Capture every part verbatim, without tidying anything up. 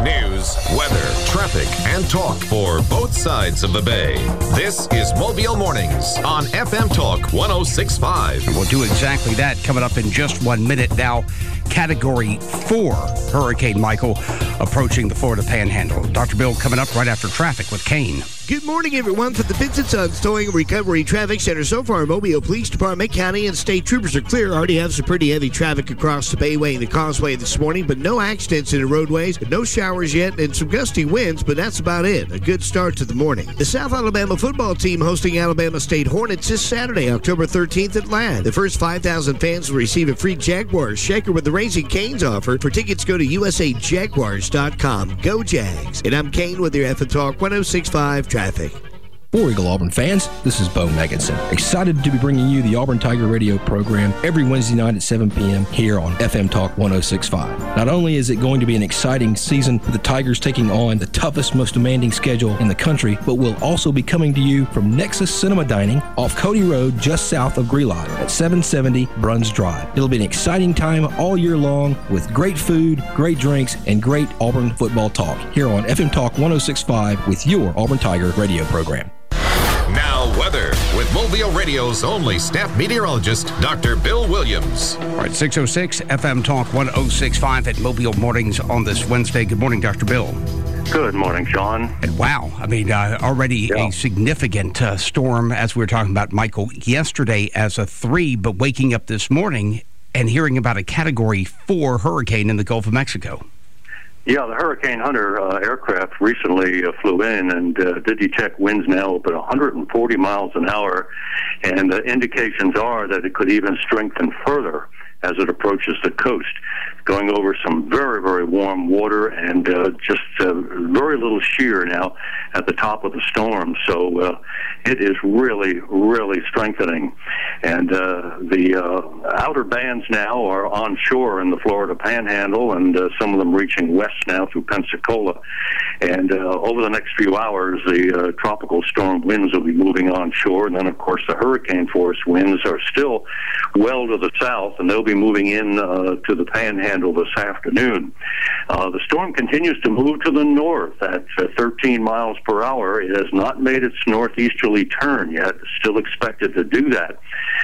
News, weather, traffic, and talk for both sides of the bay. This is Mobile Mornings on F M Talk one oh six point five. We'll do exactly that coming up in just one minute. Now, Category four Hurricane Michael approaching the Florida Panhandle. Doctor Bill coming up right after traffic with Kane. Good morning, everyone. For the Vincent Sons Towing and Recovery Traffic Center, so far, Mobile Police Department, County, and State Troopers are clear. Already have some pretty heavy traffic across the Bayway and the Causeway this morning, but no accidents in the roadways, no showers yet, and some gusty winds, but that's about it. A good start to the morning. The South Alabama football team hosting Alabama State Hornets this Saturday, October thirteenth at Ladd. The first five thousand fans will receive a free Jaguars shaker with the Raising Cane's offer. For tickets, go to U S A Jaguars dot com. Go Jags. And I'm Kane with your F M Talk one oh six point five traffic. For Eagle Auburn fans, this is Bo Meganson. Excited to be bringing you the Auburn Tiger radio program every Wednesday night at seven p.m. here on F M Talk one oh six point five. Not only is it going to be an exciting season with the Tigers taking on the toughest, most demanding schedule in the country, but we'll also be coming to you from Nexus Cinema Dining off Cody Road just south of Grelot at seven seventy Bruns Drive. It'll be an exciting time all year long with great food, great drinks, and great Auburn football talk here on F M Talk one oh six point five with your Auburn Tiger radio program. Now, weather with Mobile Radio's only staff meteorologist, Doctor Bill Williams. All right, six oh six F M Talk one oh six point five at Mobile Mornings on this Wednesday. Good morning, Doctor Bill. Good morning, Sean. And wow, I mean, uh, already yeah. a significant uh, storm, as we were talking about, Michael, yesterday as a three, but waking up this morning and hearing about a Category four hurricane in the Gulf of Mexico. Yeah, the Hurricane Hunter uh, aircraft recently uh, flew in and uh, did detect winds now up at one hundred forty miles an hour, and uh, indications are that it could even strengthen further as it approaches the coast, going over some very, very warm water and uh, just uh, very little shear now at the top of the storm. So uh, it is really, really strengthening. And uh, the uh, outer bands now are onshore in the Florida Panhandle, and uh, some of them reaching west now through Pensacola. And uh, over the next few hours, the uh, tropical storm winds will be moving onshore. And then, of course, the hurricane force winds are still well to the south, and they'll be moving in uh, to the Panhandle this afternoon. Uh, the storm continues to move to the north at uh, thirteen miles per hour. It has not made its northeasterly turn yet. It's still expected to do that.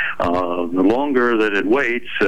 Uh, the longer that it waits uh,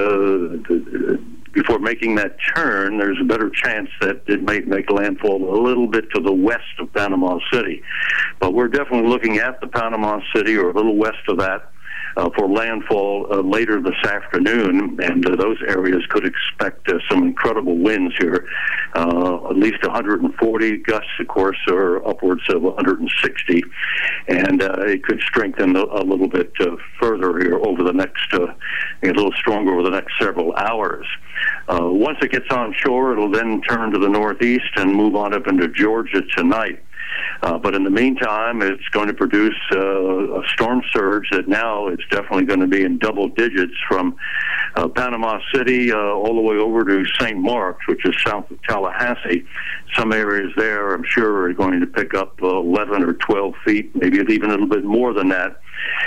the, before making that turn, there's a better chance that it might make landfall a little bit to the west of Panama City. But we're definitely looking at the Panama City or a little west of that Uh, for landfall uh, later this afternoon, and uh, those areas could expect uh, some incredible winds here, uh, at least one hundred forty gusts, of course, or upwards of one hundred sixty, and uh, it could strengthen a, a little bit uh, further here over the next, uh, a little stronger over the next several hours. Uh, once it gets onshore, it'll then turn to the northeast and move on up into Georgia tonight. Uh, but in the meantime, it's going to produce uh, a storm surge that now is definitely going to be in double digits from uh, Panama City uh, all the way over to Saint Mark's, which is south of Tallahassee. Some areas there, I'm sure, are going to pick up uh, eleven or twelve feet, maybe even a little bit more than that.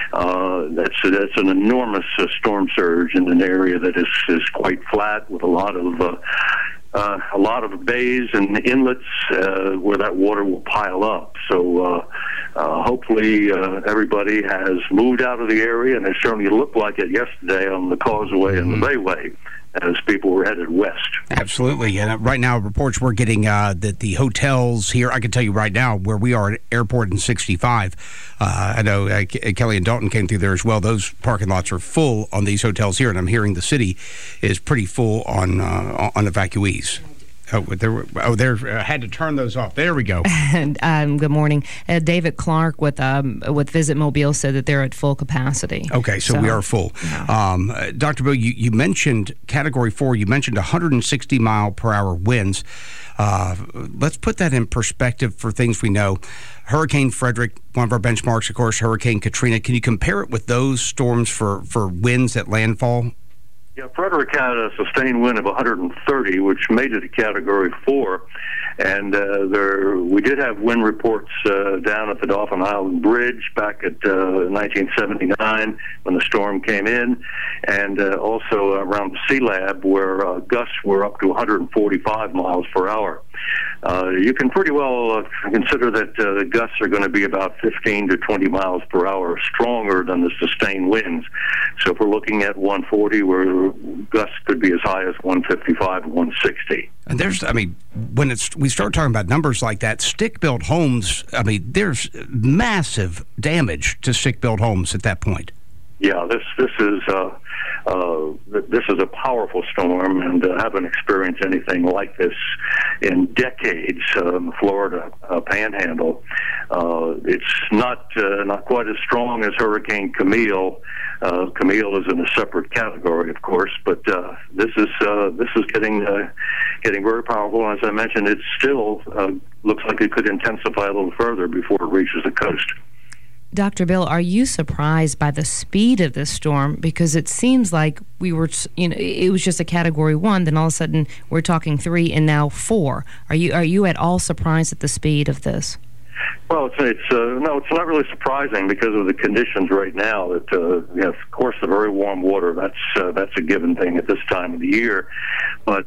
Uh, that's that's an enormous uh, storm surge in an area that is, is quite flat with a lot of uh, Uh, a lot of bays and inlets uh, where that water will pile up. So uh, uh, hopefully uh, everybody has moved out of the area, and it certainly looked like it yesterday on the Causeway mm-hmm. and the Bayway as people were headed west. Absolutely. And right now, reports we're getting uh, that the hotels here, I can tell you right now, where we are at Airport and sixty-five, uh, I know uh, Kelly and Dalton came through there as well. Those parking lots are full on these hotels here, and I'm hearing the city is pretty full on uh, on evacuees. Oh, there were, oh, there uh, had to turn those off. There we go. And, um, good morning. Uh, David Clark with um, with Visit Mobile said that they're at full capacity. Okay, so, so we are full. Yeah. Um, uh, Doctor Bill, you, you mentioned Category four. You mentioned one hundred sixty mile per hour winds. Uh, let's put that in perspective for things we know. Hurricane Frederick, one of our benchmarks, of course, Hurricane Katrina. Can you compare it with those storms for, for winds at landfall? Yeah, Frederick had a sustained wind of one hundred thirty, which made it a Category four. And uh, there, we did have wind reports uh, down at the Dauphin Island Bridge back at uh, nineteen seventy-nine when the storm came in, and uh, also around the Sea Lab where uh, gusts were up to one hundred forty-five miles per hour. uh, you can pretty well uh, consider that uh, the gusts are going to be about fifteen to twenty miles per hour stronger than the sustained winds. So if we're looking at one forty, where gusts could be as high as one fifty-five, one sixty. And there's, I mean, when it's we start talking about numbers like that, stick-built homes, I mean, there's massive damage to stick-built homes at that point. Yeah, this this is uh, uh, this is a powerful storm, and uh, haven't experienced anything like this in decades. Um, Florida uh, Panhandle. Uh, it's not uh, not quite as strong as Hurricane Camille. Uh, Camille is in a separate category, of course, but uh, this is uh, this is getting uh, getting very powerful. As I mentioned, it still uh, looks like it could intensify a little further before it reaches the coast. Doctor Bill, are you surprised by the speed of this storm? Because it seems like we were, you know, it was just a category one, then all of a sudden we're talking three and now four. Are you are you at all surprised at the speed of this? Well, it's, it's uh, no, it's not really surprising because of the conditions right now. That uh, yes, of course, the very warm water. That's uh, that's a given thing at this time of the year. But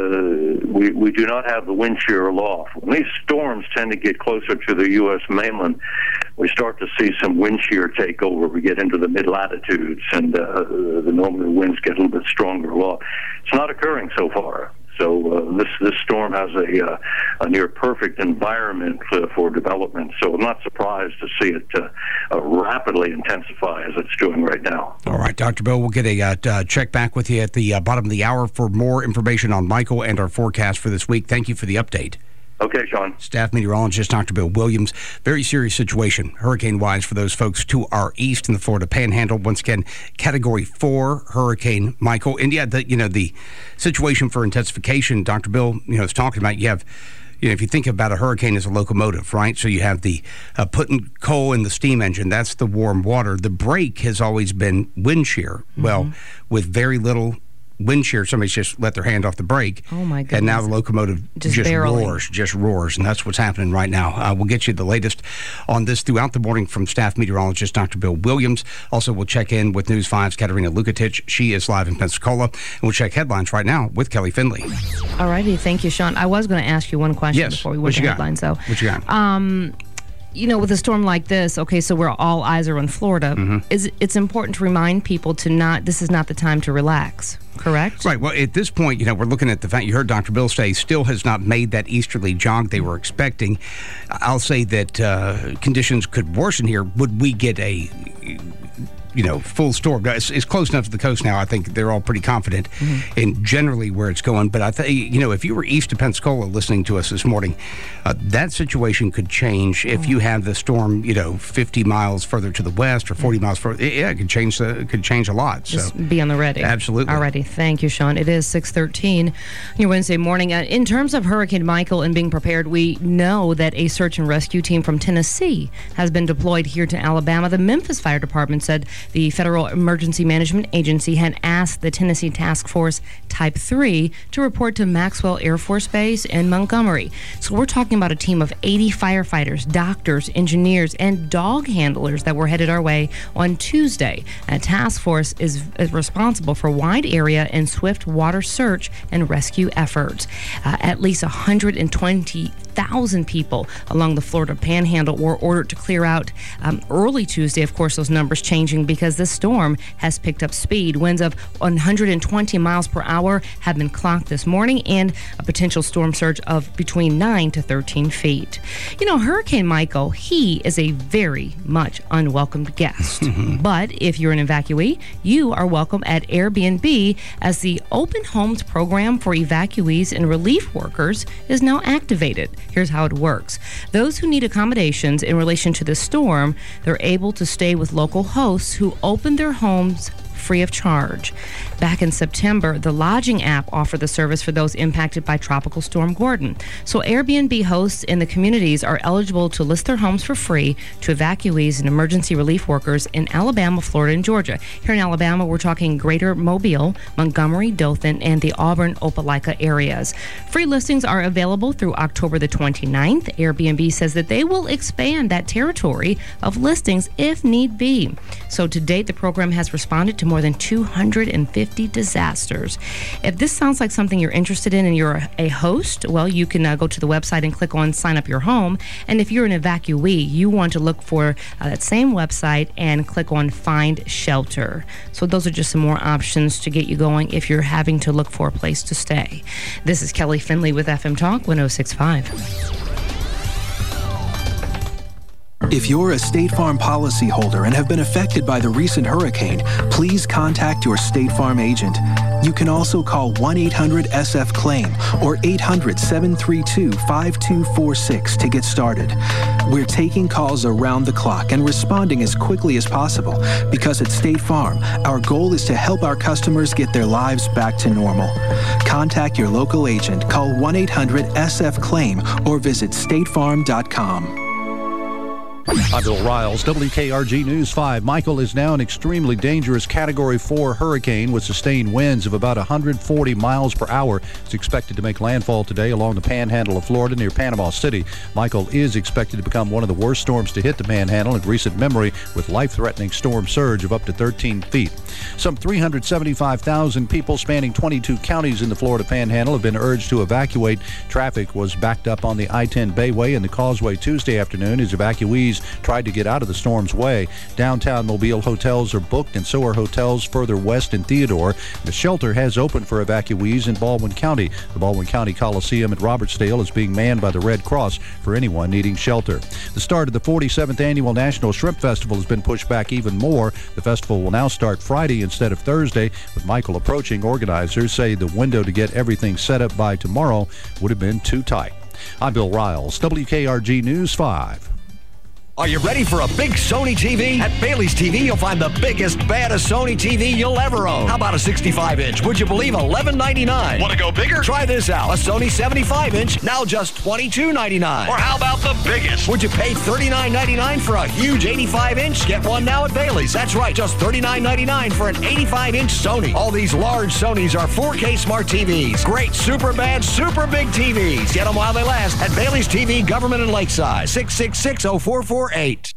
uh, we we do not have the wind shear aloft. When these storms tend to get closer to the U S mainland, we start to see some wind shear take over. We get into the mid latitudes, and uh, the normal winds get a little bit stronger aloft. It's not occurring so far. So uh, this this storm has a, uh, a near perfect environment uh, for development. So I'm not surprised to see it uh, uh, rapidly intensify as it's doing right now. All right, Doctor Bill, we'll get a uh, uh, check back with you at the uh, bottom of the hour for more information on Michael and our forecast for this week. Thank you for the update. Okay, Sean. Staff meteorologist Doctor Bill Williams. Very serious situation, hurricane-wise, for those folks to our east in the Florida Panhandle. Once again, Category four Hurricane Michael. And yeah, the, you know, the situation for intensification, Doctor Bill, you know, is talking about. You have, you know, if you think about a hurricane as a locomotive, right? So you have the uh, putting coal in the steam engine. That's the warm water. The brake has always been wind shear. Mm-hmm. Well, with very little wind shear, somebody's just let their hand off the brake. Oh, my goodness. And now the locomotive just, just barely. roars, just roars, and that's what's happening right now. Uh, we'll get you the latest on this throughout the morning from staff meteorologist Doctor Bill Williams. Also, we'll check in with News five's Katerina Lukatich. She is live in Pensacola. And we'll check headlines right now with Kelly Finley. All righty. Thank you, Sean. I was going to ask you one question yes. before we what went to got? headlines, though. What you got? Um... You know, with a storm like this, okay, so where all eyes are on Florida, mm-hmm. is it's important to remind people to not, this is not the time to relax, correct? Right. Well, at this point, you know, we're looking at the fact, you heard Doctor Bill say, still has not made that easterly jog they were expecting. I'll say that uh, conditions could worsen here. Would we get a, you know, full storm? It's, it's close enough to the coast now. I think they're all pretty confident mm-hmm. in generally where it's going. But I think, you know, if you were east of Pensacola listening to us this morning, uh, that situation could change if you have the storm, you know, fifty miles further to the west or forty miles further. Yeah, it could change the, it could change a lot. So just be on the ready. Absolutely. Alrighty. Thank you, Sean. It is six thirteen your Wednesday morning. Uh, in terms of Hurricane Michael and being prepared, we know that a search and rescue team from Tennessee has been deployed here to Alabama. The Memphis Fire Department said the Federal Emergency Management Agency had asked the Tennessee Task Force Type three to report to Maxwell Air Force Base in Montgomery. So we're talking about a team of eighty firefighters, doctors, engineers, and dog handlers that were headed our way on Tuesday. A task force is responsible for wide area and swift water search and rescue efforts. Uh, at least one hundred twenty thousand people along the Florida Panhandle were ordered to clear out um, early Tuesday. Of course, those numbers changing because this storm has picked up speed. Winds of one hundred twenty miles per hour have been clocked this morning, and a potential storm surge of between nine to thirteen feet. You know, Hurricane Michael, he is a very much unwelcomed guest. But if you're an evacuee, you are welcome at Airbnb, as the Open Homes program for evacuees and relief workers is now activated. Here's how it works. Those who need accommodations in relation to the storm, they're able to stay with local hosts who open their homes free of charge. Back in September, the lodging app offered the service for those impacted by Tropical Storm Gordon. So Airbnb hosts in the communities are eligible to list their homes for free to evacuees and emergency relief workers in Alabama, Florida, and Georgia. Here in Alabama, we're talking Greater Mobile, Montgomery, Dothan, and the Auburn, Opelika areas. Free listings are available through October the twenty-ninth. Airbnb says that they will expand that territory of listings if need be. So to date, the program has responded to more than two hundred fifty disasters. If this sounds like something you're interested in and you're a host, well, you can uh, go to the website and click on Sign Up Your Home. And if you're an evacuee, you want to look for uh, that same website and click on Find Shelter. So those are just some more options to get you going if you're having to look for a place to stay. This is Kelly Finley with F M Talk one oh six point five. If you're a State Farm policyholder and have been affected by the recent hurricane, please contact your State Farm agent. You can also call one eight hundred S F claim or eight hundred, seven three two, five two four six to get started. We're taking calls around the clock and responding as quickly as possible because at State Farm, our goal is to help our customers get their lives back to normal. Contact your local agent, call one eight hundred S F claim or visit state farm dot com. I'm Bill Riles, W K R G News five. Michael is now an extremely dangerous Category four hurricane with sustained winds of about one hundred forty miles per hour. It's expected to make landfall today along the panhandle of Florida near Panama City. Michael is expected to become one of the worst storms to hit the panhandle in recent memory, with life-threatening storm surge of up to thirteen feet. Some three hundred seventy-five thousand people spanning twenty-two counties in the Florida panhandle have been urged to evacuate. Traffic was backed up on the I ten Bayway and the Causeway Tuesday afternoon as evacuees tried to get out of the storm's way. Downtown Mobile hotels are booked, and so are hotels further west in Theodore. The shelter has opened for evacuees in Baldwin County. The Baldwin County Coliseum at Robertsdale is being manned by the Red Cross for anyone needing shelter. The start of the forty-seventh Annual National Shrimp Festival has been pushed back even more. The festival will now start Friday instead of Thursday. With Michael approaching, organizers say the window to get everything set up by tomorrow would have been too tight. I'm Bill Riles, W K R G News five. Are you ready for a big Sony T V? At Bailey's T V, you'll find the biggest, baddest Sony T V you'll ever own. How about a sixty-five inch? Would you believe eleven ninety-nine? Want to go bigger? Try this out. A Sony seventy-five inch, now just twenty-two ninety-nine. Or how about the biggest? Would you pay thirty-nine ninety-nine for a huge eighty-five inch? Get one now at Bailey's. That's right, just thirty-nine ninety-nine for an eighty-five inch Sony. All these large Sonys are four K smart T Vs. Great, super bad, super big T Vs. Get them while they last at Bailey's T V, Government and Lakeside. six six six, oh four four eight.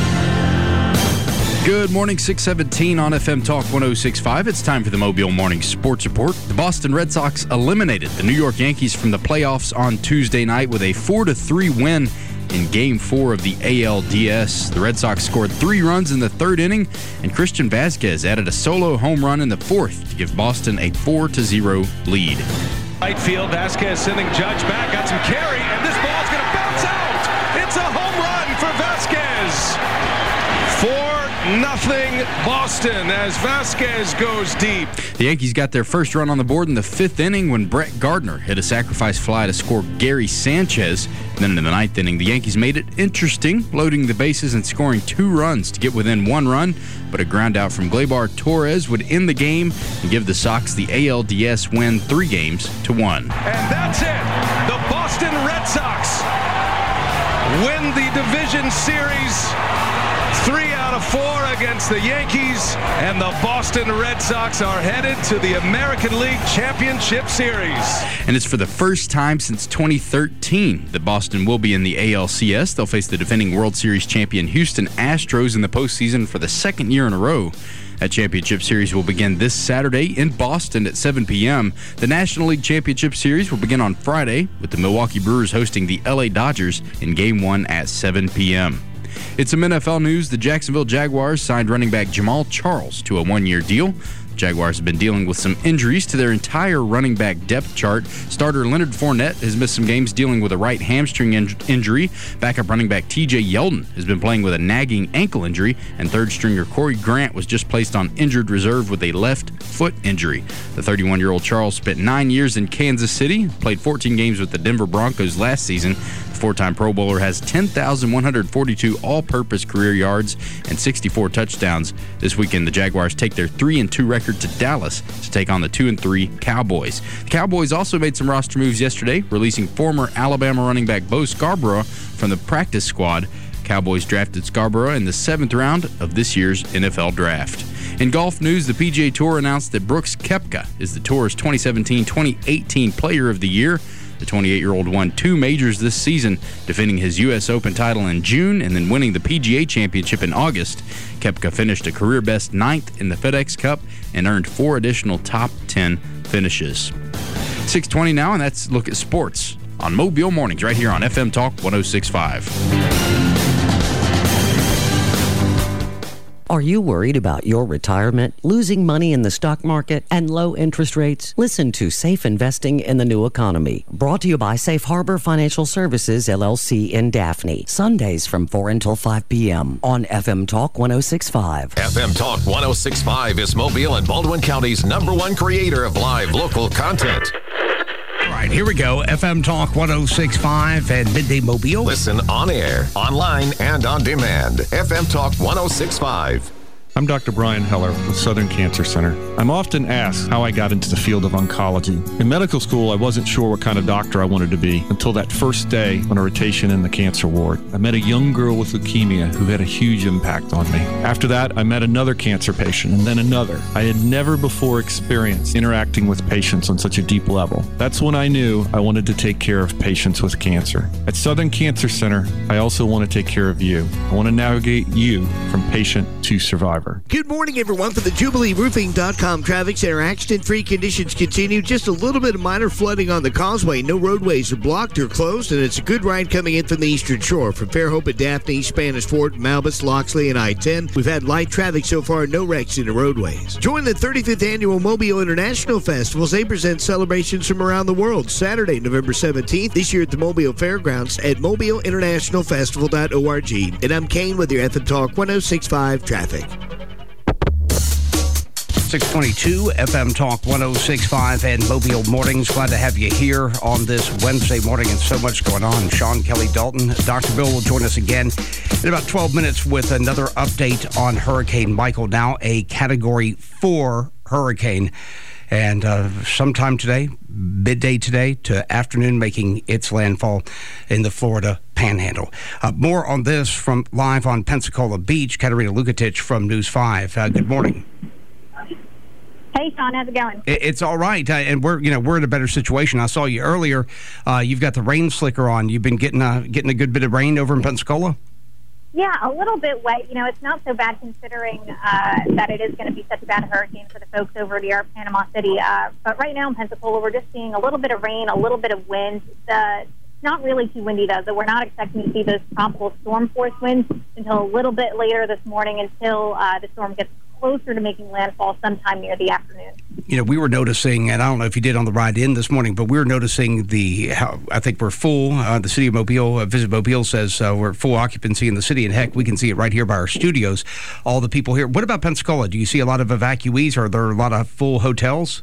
Good morning, six seventeen on F M Talk one oh six point five. It's time for the Mobile Morning Sports Report. The Boston Red Sox eliminated the New York Yankees from the playoffs on Tuesday night with a four to three win in Game four of the A L D S. The Red Sox scored three runs in the third inning, and Christian Vazquez added a solo home run in the fourth to give Boston a four to zero lead. Right field, Vazquez sending Judge back, got some carry, and this ball's going to bounce out. It's a home run for Vazquez. Four nothing Boston as Vazquez goes deep. The Yankees got their first run on the board in the fifth inning when Brett Gardner hit a sacrifice fly to score Gary Sanchez. And then in the ninth inning, the Yankees made it interesting, loading the bases and scoring two runs to get within one run. But a ground out from Gleyber Torres would end the game and give the Sox the A L D S win three games to one. And that's it. The Boston Red Sox win the division series. Three out of four against the Yankees, and the Boston Red Sox are headed to the American League Championship Series. And it's for the first time since twenty thirteen that Boston will be in the A L C S. They'll face the defending World Series champion Houston Astros in the postseason for the second year in a row. That championship series will begin this Saturday in Boston at seven p.m. The National League Championship Series will begin on Friday, with the Milwaukee Brewers hosting the L A Dodgers in Game one at seven p.m. It's some N F L news. The Jacksonville Jaguars signed running back Jamal Charles to a one-year deal. The Jaguars have been dealing with some injuries to their entire running back depth chart. Starter Leonard Fournette has missed some games dealing with a right hamstring in- injury. Backup running back T J Yeldon has been playing with a nagging ankle injury. And third stringer Corey Grant was just placed on injured reserve with a left foot injury. The thirty-one-year-old Charles spent nine years in Kansas City, played fourteen games with the Denver Broncos last season. The four-time Pro Bowler has ten thousand one hundred forty-two all-purpose career yards and sixty-four touchdowns. This weekend, the Jaguars take their three and two record to Dallas to take on the two and three Cowboys. The Cowboys also made some roster moves yesterday, releasing former Alabama running back Bo Scarborough from the practice squad. Cowboys drafted Scarborough in the seventh round of this year's N F L Draft. In golf news, the P G A Tour announced that Brooks Koepka is the Tour's twenty seventeen twenty eighteen Player of the Year. The twenty-eight-year-old won two majors this season, defending his U S Open title in June and then winning the P G A Championship in August. Koepka finished a career-best ninth in the FedEx Cup and earned four additional top ten finishes. six twenty now, and that's Look at Sports on Mobile Mornings right here on F M Talk one oh six point five. Are you worried about your retirement, losing money in the stock market, and low interest rates? Listen to Safe Investing in the New Economy. Brought to you by Safe Harbor Financial Services, L L C in Daphne. Sundays from four until five p.m. on F M Talk one oh six point five. F M Talk one oh six point five is Mobile and Baldwin County's number one creator of live local content. All right, here we go. F M Talk one oh six point five and Midday Mobile. Listen on air, online, and on demand. F M Talk one oh six point five. I'm Doctor Brian Heller with Southern Cancer Center. I'm often asked how I got into the field of oncology. In medical school, I wasn't sure what kind of doctor I wanted to be until that first day on a rotation in the cancer ward. I met a young girl with leukemia who had a huge impact on me. After that, I met another cancer patient and then another. I had never before experienced interacting with patients on such a deep level. That's when I knew I wanted to take care of patients with cancer. At Southern Cancer Center, I also want to take care of you. I want to navigate you from patient to survivor. Good morning, everyone. For the Jubilee Roofing dot com traffic center, accident-free conditions continue. Just a little bit of minor flooding on the causeway. No roadways are blocked or closed, and it's a good ride coming in from the eastern shore. From Fairhope and Daphne, Spanish Fort, Malbus, Loxley, and I ten. We've had light traffic so far, no wrecks in the roadways. Join the thirty-fifth Annual Mobile International Festivals. They present celebrations from around the world. Saturday, November seventeenth, this year at the Mobile Fairgrounds at mobile international festival dot org. And I'm Kane with your F M Talk one oh six point five traffic. six twenty-two F M Talk one oh six point five and Mobile Mornings. Glad to have you here on this Wednesday morning, and so much going on. Sean Kelly Dalton, Doctor Bill will join us again in about twelve minutes with another update on Hurricane Michael, now a Category four hurricane. And uh, sometime today, midday today to afternoon, making its landfall in the Florida Panhandle. Uh, more on this from live on Pensacola Beach. Katerina Lukatich from News five. Uh, good morning. Hey, Sean, how's it going? It's all right, uh, and we're you know we're in a better situation. I saw you earlier. Uh, you've got the rain slicker on. You've been getting uh, getting a good bit of rain over in Pensacola. Yeah, a little bit wet. You know, it's not so bad considering uh, that it is going to be such a bad hurricane for the folks over near Panama City. Uh, but right now in Pensacola, we're just seeing a little bit of rain, a little bit of wind. It's uh, not really too windy, though, so we're not expecting to see those tropical storm force winds until a little bit later this morning, until uh, the storm gets closer to making landfall sometime near the afternoon. You know, we were noticing, and I don't know if you did on the ride in this morning, but we were noticing the, how, I think we're full. Uh, the city of Mobile, uh, Visit Mobile says uh, we're at full occupancy in the city, and heck, we can see it right here by our studios, all the people here. What about Pensacola? Do you see a lot of evacuees? Are there a lot of full hotels?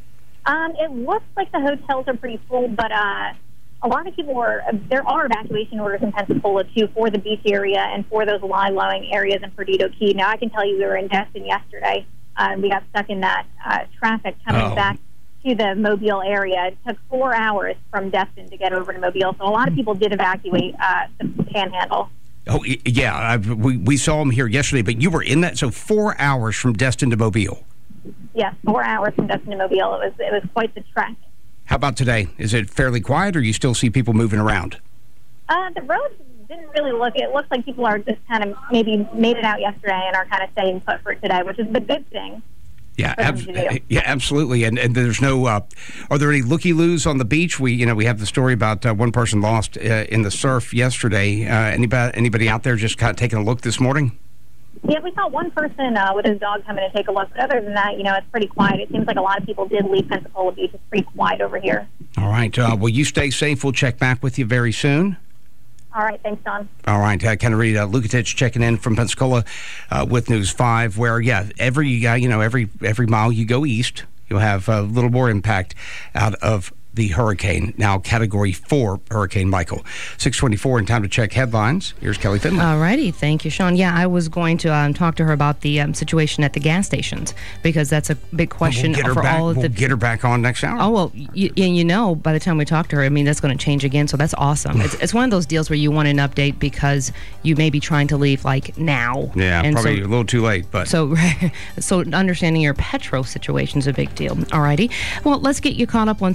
Um, it looks like the hotels are pretty full, but uh, a lot of people are, there are evacuation orders in Pensacola, too, for the beach area and for those low-lying areas in Perdido Key. Now, I can tell you we were in Destin yesterday, uh, and we got stuck in that uh, traffic coming oh. back to the Mobile area. It took four hours from Destin to get over to Mobile, so a lot of people did evacuate uh, the Panhandle. Oh, yeah, I, we, we saw them here yesterday, but you were in that, so four hours from Destin to Mobile. Yes, four hours from Destin to Mobile. It was, it was quite the trek. How about today? Is it fairly quiet, or you still see people moving around? Uh, the roads didn't really look. It looks like people are just kind of maybe made it out yesterday and are kind of staying put for today, which is the good thing. Yeah, ab- yeah, absolutely. And and there's no. Uh, are there any looky-loos on the beach? We you know we have the story about uh, one person lost uh, in the surf yesterday. Uh, anybody anybody out there just kind of taking a look this morning? Yeah, we saw one person uh, with his dog come in and take a look. But other than that, you know, it's pretty quiet. It seems like a lot of people did leave Pensacola Beach. It's pretty quiet over here. All right. Uh, well, you stay safe. We'll check back with you very soon. All right. Thanks, Don. All right. Uh, Katerina Lukatich checking in from Pensacola uh, with News five, where, yeah, every, uh, you know, every, every mile you go east, you'll have a little more impact out of the hurricane, now Category four Hurricane Michael. six twenty-four, and time to check headlines. Here's Kelly Finley. All righty. Thank you, Sean. Yeah, I was going to um, talk to her about the um, situation at the gas stations, because that's a big question we'll for back, all of we'll the... get her back on next hour. Oh, well, you, you know, by the time we talk to her, I mean, that's going to change again, so that's awesome. it's, it's one of those deals where you want an update because you may be trying to leave, like, now. Yeah, and probably so, a little too late, but... So, so understanding your petrol situation is a big deal. All righty. Well, let's get you caught up on some news.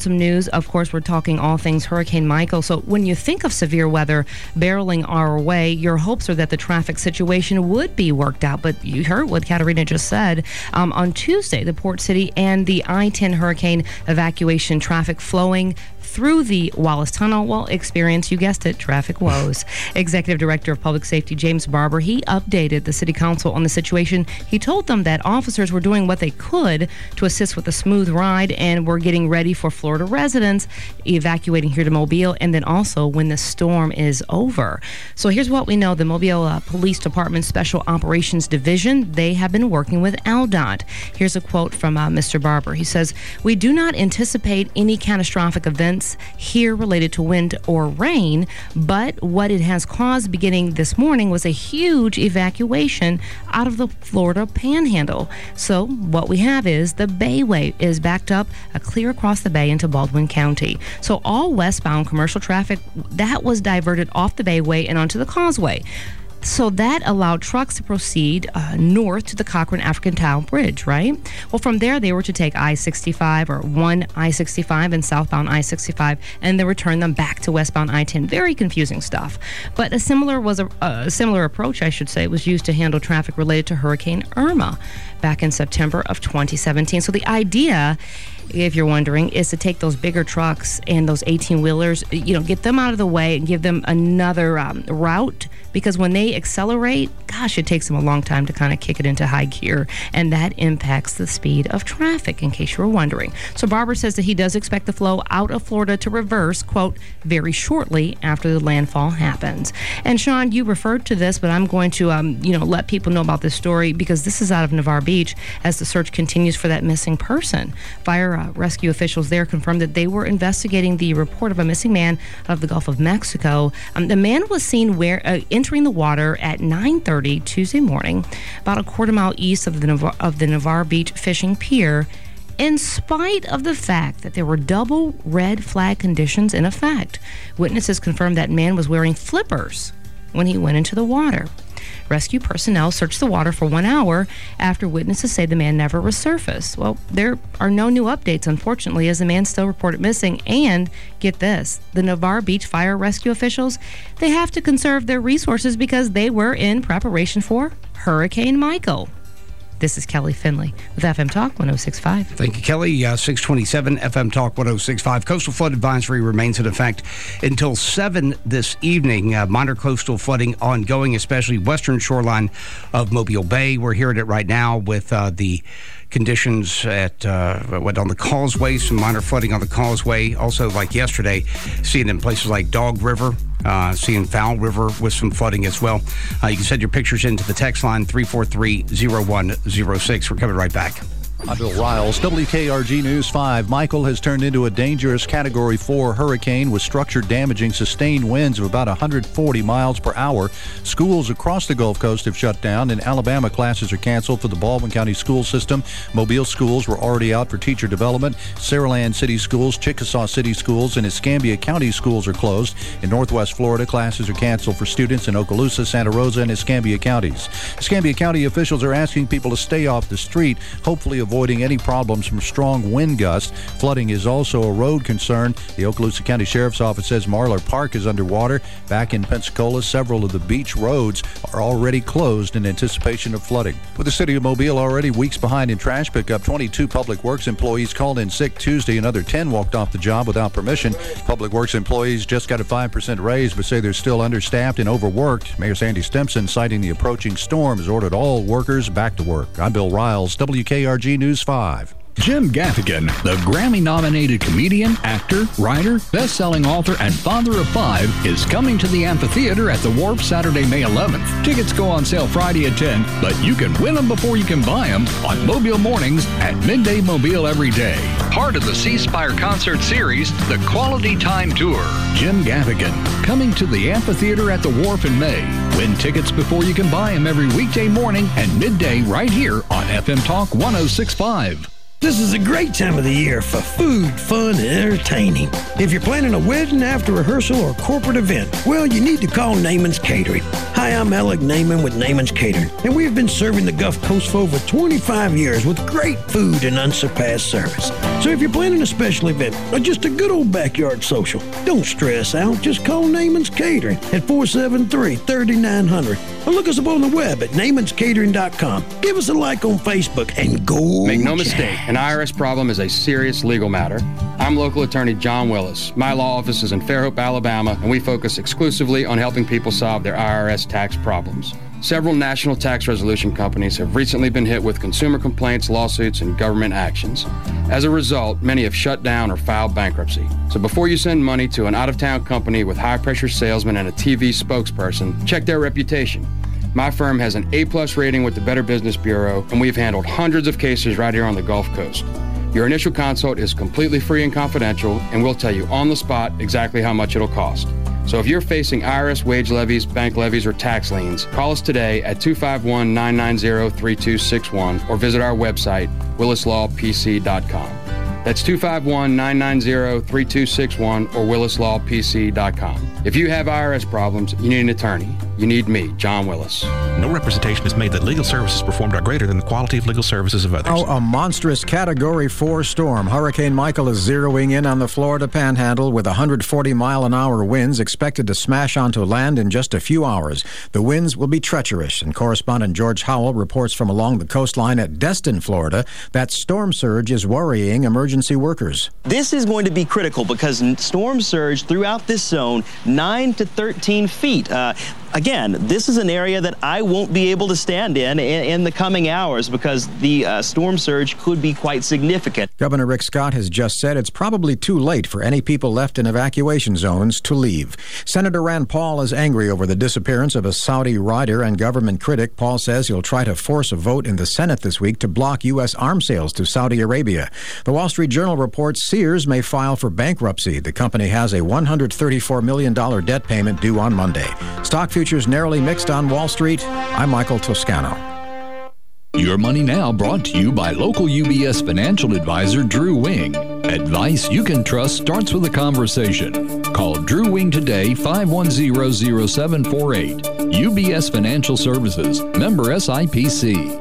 news. Of course, we're talking all things Hurricane Michael. So when you think of severe weather barreling our way, your hopes are that the traffic situation would be worked out. But you heard what Katarina just said. Um, on Tuesday, the Port City and the I ten hurricane evacuation traffic flowing through the Wallace Tunnel will experience, you guessed it, traffic woes. Executive Director of Public Safety James Barber, he updated the City Council on the situation. He told them that officers were doing what they could to assist with a smooth ride and were getting ready for Florida residents evacuating here to Mobile, and then also when the storm is over. So here's what we know. The Mobile uh, Police Department Special Operations Division, they have been working with L D O T. Here's a quote from uh, Mister Barber. He says, "We do not anticipate any catastrophic events here related to wind or rain, but what it has caused beginning this morning was a huge evacuation out of the Florida Panhandle. So what we have is the Bayway is backed up uh, clear across the bay into Baldwin County. So all westbound commercial traffic, that was diverted off the Bayway and onto the Causeway. So that allowed trucks to proceed uh, north to the Cochran African Town Bridge, right? Well, from there, they were to take I sixty-five or one I sixty-five and southbound I sixty-five and then return them back to westbound I ten. Very confusing stuff. But a similar was a, a similar approach, I should say, was used to handle traffic related to Hurricane Irma back in September of twenty seventeen. So the idea, if you're wondering, is to take those bigger trucks and those eighteen-wheelers, you know, get them out of the way and give them another um, route, because when they accelerate, gosh, it takes them a long time to kind of kick it into high gear, and that impacts the speed of traffic, in case you were wondering. So Barber says that he does expect the flow out of Florida to reverse, quote, very shortly after the landfall happens. And Sean, you referred to this, but I'm going to, um, you know, let people know about this story, because this is out of Navarre Beach as the search continues for that missing person. Fire uh, rescue officials there confirmed that they were investigating the report of a missing man out of the Gulf of Mexico. Um, the man was seen where, uh, entering the water at nine thirty Tuesday morning, about a quarter mile east of the Navarre, of the Navarre Beach fishing pier, in spite of the fact that there were double red flag conditions in effect. Witnesses confirmed that man was wearing flippers when he went into the water. Rescue personnel searched the water for one hour after witnesses say the man never resurfaced. Well, there are no new updates, unfortunately, as the man still reported missing. And get this, the Navarre Beach fire rescue officials, they have to conserve their resources because they were in preparation for Hurricane Michael. This is Kelly Finley with F M Talk one oh six point five. Thank you, Kelly. Uh, six twenty-seven F M Talk one oh six point five. Coastal flood advisory remains in effect until seven this evening. Uh, minor coastal flooding ongoing, especially western shoreline of Mobile Bay. We're hearing it right now with uh, the conditions at uh, what on the Causeway, some minor flooding on the Causeway. Also, like yesterday, seeing in places like Dog River, uh, seeing Fowl River with some flooding as well. Uh, you can send your pictures into the text line three four three, zero one zero six. We're coming right back. I'm Bill Riles, W K R G News five. Michael has turned into a dangerous Category four hurricane with structure damaging sustained winds of about one hundred forty miles per hour. Schools across the Gulf Coast have shut down. In Alabama, classes are canceled for the Baldwin County school system. Mobile schools were already out for teacher development. Saraland City schools, Chickasaw City schools, and Escambia County schools are closed. In Northwest Florida, classes are canceled for students in Okaloosa, Santa Rosa, and Escambia counties. Escambia County officials are asking people to stay off the street, hopefully avoiding avoiding any problems from strong wind gusts. Flooding is also a road concern. The Okaloosa County Sheriff's Office says Marlar Park is underwater. Back in Pensacola, several of the beach roads are already closed in anticipation of flooding. With the city of Mobile already weeks behind in trash pickup, twenty-two Public Works employees called in sick Tuesday. Another ten walked off the job without permission. Public Works employees just got a five percent raise, but say they're still understaffed and overworked. Mayor Sandy Stimson, citing the approaching storm, has ordered all workers back to work. I'm Bill Riles, W K R G News five. Jim Gaffigan, the Grammy-nominated comedian, actor, writer, best-selling author, and father of five, is coming to the amphitheater at the Wharf Saturday, May eleventh. Tickets go on sale Friday at ten, but you can win them before you can buy them on Mobile Mornings at Midday Mobile every day. Part of the C Spire concert series, the Quality Time Tour. Jim Gaffigan, coming to the amphitheater at the Wharf in May. Win tickets before you can buy them every weekday morning and midday right here on F M Talk one oh six point five. This is a great time of the year for food, fun, and entertaining. If you're planning a wedding, after rehearsal, or corporate event, well, you need to call Naaman's Catering. Hi, I'm Alec Naaman with Naaman's Catering, and we have been serving the Gulf Coast for over twenty-five years with great food and unsurpassed service. So if you're planning a special event or just a good old backyard social, don't stress out. Just call Naaman's Catering at four seven three, three nine zero zero or look us up on the web at naamans catering dot com. Give us a like on Facebook and go. Make no mistake, an I R S problem is a serious legal matter. I'm local attorney John Willis. My law office is in Fairhope, Alabama, and we focus exclusively on helping people solve their I R S tax problems. Several national tax resolution companies have recently been hit with consumer complaints, lawsuits, and government actions. As a result, many have shut down or filed bankruptcy. So before you send money to an out-of-town company with high-pressure salesmen and a T V spokesperson, check their reputation. My firm has an A-plus rating with the Better Business Bureau, and we've handled hundreds of cases right here on the Gulf Coast. Your initial consult is completely free and confidential, and we'll tell you on the spot exactly how much it'll cost. So if you're facing I R S wage levies, bank levies, or tax liens, call us today at two five one, nine nine zero, three two six one or visit our website, willis law p c dot com. That's two five one, nine nine zero, three two six one or willis law p c dot com. If you have I R S problems, you need an attorney. You need me, John Willis. No representation is made that legal services performed are greater than the quality of legal services of others. Oh, a monstrous Category four storm. Hurricane Michael is zeroing in on the Florida Panhandle with one hundred forty mile an hour winds expected to smash onto land in just a few hours. The winds will be treacherous, and correspondent George Howell reports from along the coastline at Destin, Florida, that storm surge is worrying emergency workers. This is going to be critical because storm surge throughout this zone, nine to thirteen feet. Uh, Again, this is an area that I won't be able to stand in in, in the coming hours because the uh, storm surge could be quite significant. Governor Rick Scott has just said it's probably too late for any people left in evacuation zones to leave. Senator Rand Paul is angry over the disappearance of a Saudi rider and government critic. Paul says he'll try to force a vote in the Senate this week to block U S arms sales to Saudi Arabia. The Wall Street Journal reports Sears may file for bankruptcy. The company has a one hundred thirty-four million dollars debt payment due on Monday. Stock futures narrowly mixed on Wall Street. I'm Michael Toscano. Your Money Now brought to you by local U B S financial advisor Drew Wing. Advice you can trust starts with a conversation. Call Drew Wing today, five one zero, zero seven four eight. U B S Financial Services, member S I P C.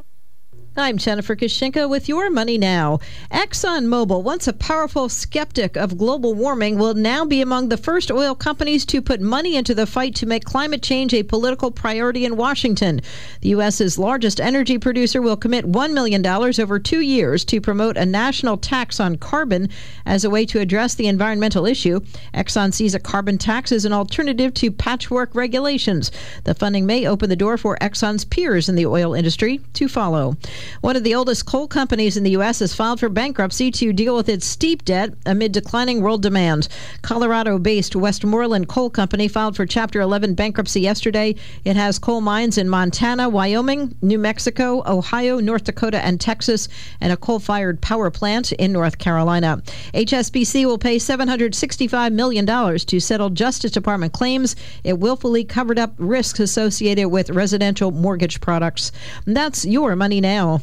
I'm Jennifer Kashinka with Your Money Now. ExxonMobil, once a powerful skeptic of global warming, will now be among the first oil companies to put money into the fight to make climate change a political priority in Washington. The U S's largest energy producer will commit one million dollars over two years to promote a national tax on carbon as a way to address the environmental issue. Exxon sees a carbon tax as an alternative to patchwork regulations. The funding may open the door for Exxon's peers in the oil industry to follow. One of the oldest coal companies in the U S has filed for bankruptcy to deal with its steep debt amid declining world demand. Colorado-based Westmoreland Coal Company filed for Chapter eleven bankruptcy yesterday. It has coal mines in Montana, Wyoming, New Mexico, Ohio, North Dakota, and Texas, and a coal-fired power plant in North Carolina. H S B C will pay seven hundred sixty-five million dollars to settle Justice Department claims it willfully covered up risks associated with residential mortgage products. And that's Your Money Now.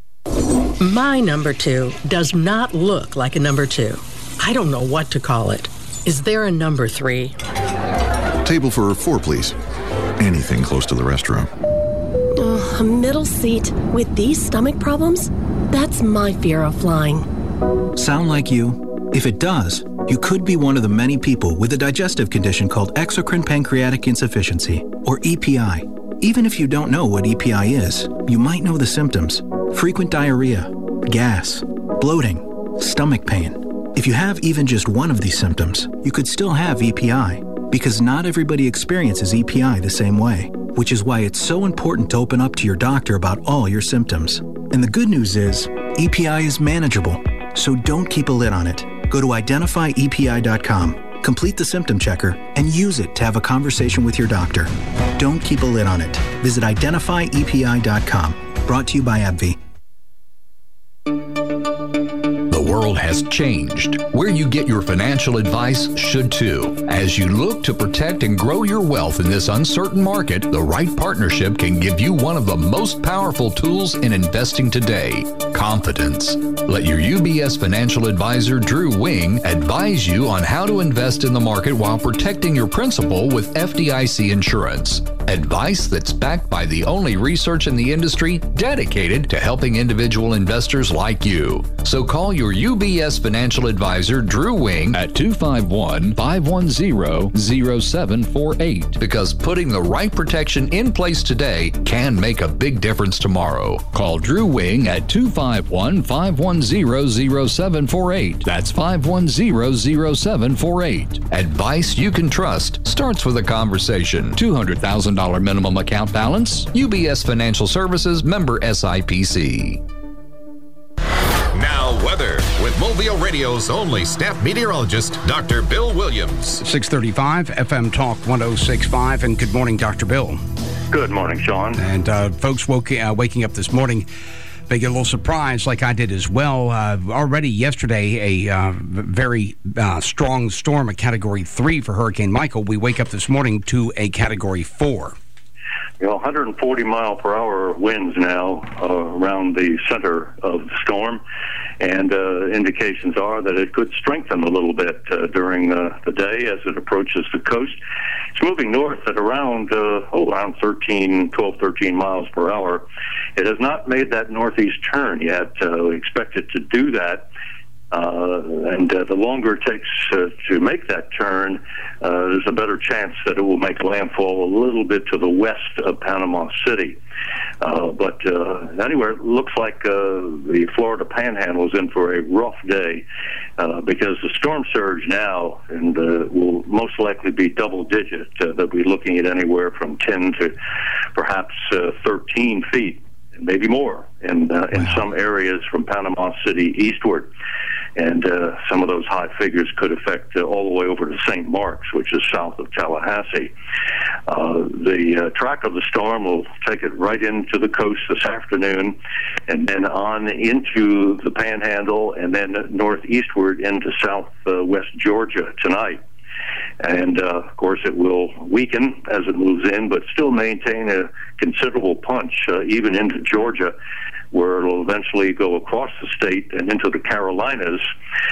My number two does not look like a number two. I don't know what to call it. Is there a number three? Table for four, please. Anything close to the restroom. Uh, a middle seat with these stomach problems? That's my fear of flying. Sound like you? If it does, you could be one of the many people with a digestive condition called exocrine pancreatic insufficiency, or E P I. Even if you don't know what E P I is, you might know the symptoms. Frequent diarrhea, gas, bloating, stomach pain. If you have even just one of these symptoms, you could still have E P I, because not everybody experiences E P I the same way, which is why it's so important to open up to your doctor about all your symptoms. And the good news is, E P I is manageable, so don't keep a lid on it. Go to identify E P I dot com, complete the symptom checker, and use it to have a conversation with your doctor. Don't keep a lid on it. Visit identify E P I dot com. Brought to you by AbbVie. The world has changed. Where you get your financial advice should too. As you look to protect and grow your wealth in this uncertain market, the right partnership can give you one of the most powerful tools in investing today: confidence. Let your U B S financial advisor, Drew Wing, advise you on how to invest in the market while protecting your principal with F D I C insurance. Advice that's backed by the only research in the industry dedicated to helping individual investors like you. So call your U B S financial advisor, Drew Wing, at two five one, five one zero, zero seven four eight, because putting the right protection in place today can make a big difference tomorrow. Call Drew Wing at two five one, five one zero, zero seven four eight. That's five one zero, zero seven four eight. Advice you can trust starts with a conversation. two hundred thousand dollars minimum account balance. U B S Financial Services, member S I P C. Now weather with Mobile Radio's only staff meteorologist, Doctor Bill Williams. six thirty-five, F M Talk one oh six point five, and good morning, Doctor Bill. Good morning, Sean. And uh, folks woke, uh, waking up this morning, they get a little surprised, like I did as well. Uh, already yesterday, a uh, very uh, strong storm, a Category three for Hurricane Michael. We wake up this morning to a Category four. You know, one hundred forty mile per hour winds now uh, around the center of the storm, and uh, indications are that it could strengthen a little bit uh, during uh, the day as it approaches the coast. It's moving north at around uh, oh, around thirteen, twelve, thirteen miles per hour. It has not made that northeast turn yet. Uh, we expect it to do that. Uh, and uh, the longer it takes uh, to make that turn, uh, there's a better chance that it will make landfall a little bit to the west of Panama City. Uh, but uh, anyway, it looks like uh, the Florida Panhandle is in for a rough day uh, because the storm surge now and uh, will most likely be double digit. Uh, they'll be looking at anywhere from ten to perhaps uh, thirteen feet, maybe more in uh, in some areas from Panama City eastward. And uh, some of those high figures could affect uh, all the way over to Saint Mark's, which is south of Tallahassee. Uh, the uh, track of the storm will take it right into the coast this afternoon, and then on into the Panhandle, and then northeastward into southwest Georgia tonight. And, uh, of course, it will weaken as it moves in, but still maintain a considerable punch, uh, even into Georgia, where it'll eventually go across the state and into the Carolinas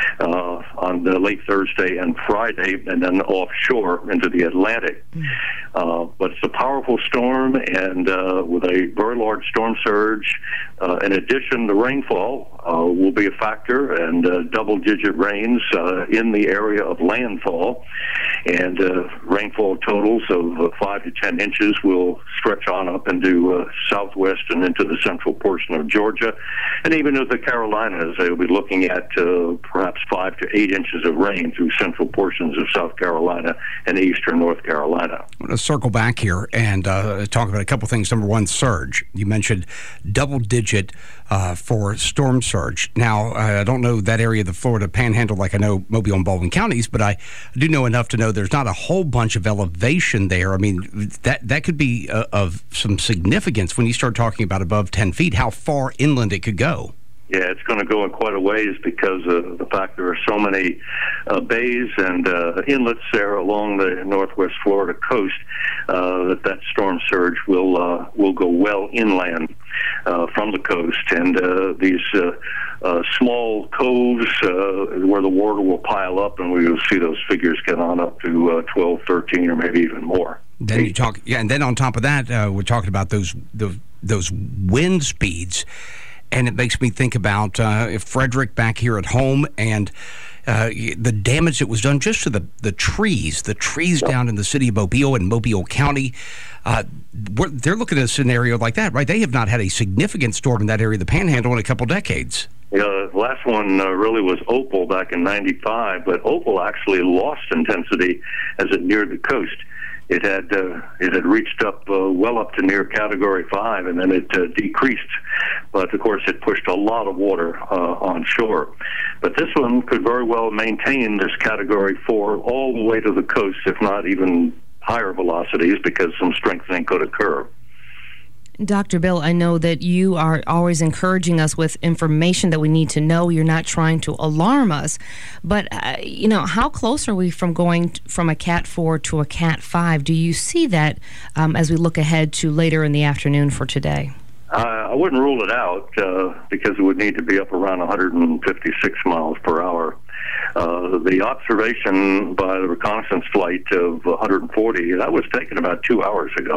uh, on the late Thursday and Friday, and then offshore into the Atlantic. Uh, but it's a powerful storm, and uh, with a very large storm surge. Uh, in addition, the rainfall uh, will be a factor, and uh, double-digit rains uh, in the area of landfall. And uh, rainfall totals of uh, five to ten inches will stretch on up into uh, southwest and into the central portion of Georgia. And even in the Carolinas, they'll be looking at uh, perhaps five to eight inches of rain through central portions of South Carolina and eastern North Carolina. I'm going to circle back here and uh, talk about a couple things. Number one, surge. You mentioned double-digit uh, for storm surge. Now, I don't know that area of the Florida Panhandle like I know Mobile and Baldwin counties, but I do know enough to know there's not a whole bunch of elevation there. I mean, that, that could be uh, of some significance when you start talking about above ten feet, how far inland it could go. Yeah, it's going to go in quite a ways because of the fact there are so many uh, bays and uh, inlets there along the northwest Florida coast uh, that that storm surge will uh, will go well inland uh, from the coast. And uh, these uh, uh, small coves uh, where the water will pile up, and we will see those figures get on up to uh, twelve, thirteen, or maybe even more. Then you talk, yeah, and then on top of that, uh, we're talking about those those, those wind speeds. And it makes me think about uh, Frederick back here at home and uh, the damage that was done just to the, the trees, the trees down in the city of Mobile and Mobile County. Uh, they're looking at a scenario like that, right? They have not had a significant storm in that area of the Panhandle in a couple decades. Yeah, the last one uh, really was Opal back in ninety-five, but Opal actually lost intensity as it neared the coast. It had uh, it had reached up uh, well up to near Category five, and then it uh, decreased. But, of course, it pushed a lot of water uh, on shore. But this one could very well maintain this Category four all the way to the coast, if not even higher velocities, because some strengthening could occur. Doctor Bill, I know that you are always encouraging us with information that we need to know. You're not trying to alarm us. But, uh, you know, how close are we from going t- from a Cat four to a Cat five? Do you see that um, as we look ahead to later in the afternoon for today? Uh, I wouldn't rule it out uh, because it would need to be up around one hundred fifty-six miles per hour. Uh, the observation by the reconnaissance flight of one hundred forty, that was taken about two hours ago.